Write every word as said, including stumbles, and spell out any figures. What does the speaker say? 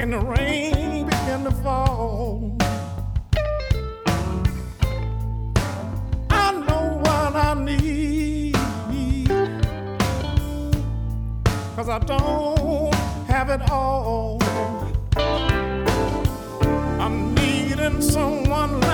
and the rain began to fall. I know what I need, 'cause I don't have it all. I'm needing someone like